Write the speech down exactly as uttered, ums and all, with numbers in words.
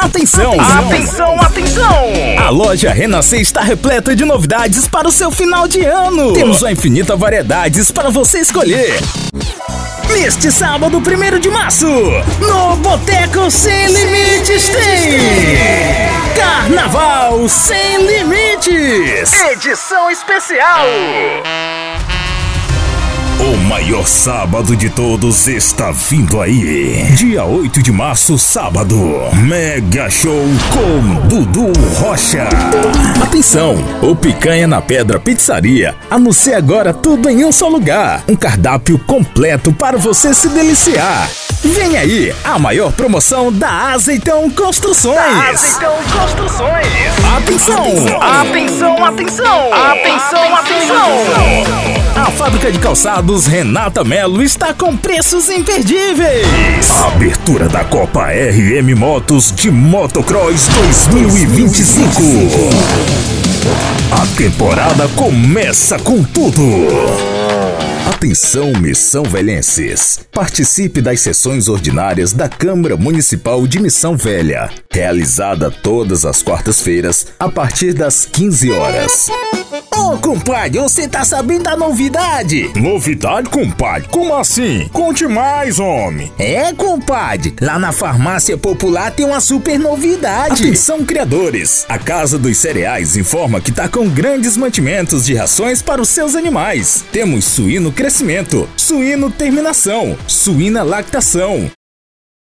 Atenção! Atenção, atenção! A loja Renascer está repleta de novidades para o seu final de ano. Temos uma infinita variedades para você escolher. Neste sábado, primeiro de março, no Boteco Sem Limites tem Carnaval Sem Limites, edição especial. O maior sábado de todos está vindo aí. Dia oito de março, sábado. Mega Show com Dudu Rocha. Atenção! O Picanha na Pedra Pizzaria anuncia agora tudo em um só lugar. Um cardápio completo para você se deliciar. Vem aí a maior promoção da Azeitão Construções. Da Azeitão Construções. Atenção! Atenção, atenção! Atenção, atenção! A fábrica de calçados Renata Melo está com preços imperdíveis. Abertura da Copa R M Motos de Motocross dois mil e vinte e cinco. A temporada começa com tudo. Atenção, Missão Velhenses. Participe das sessões ordinárias da Câmara Municipal de Missão Velha, realizada todas as quartas-feiras, a partir das quinze horas. Ô, compadre, você tá sabendo da novidade? Novidade, compadre? Como assim? Conte mais, homem. É, compadre, lá na Farmácia Popular tem uma super novidade. Atenção, criadores. A Casa dos Cereais informa que tá com grandes mantimentos de rações para os seus animais. Temos suíno crescimento, suíno terminação, suína lactação,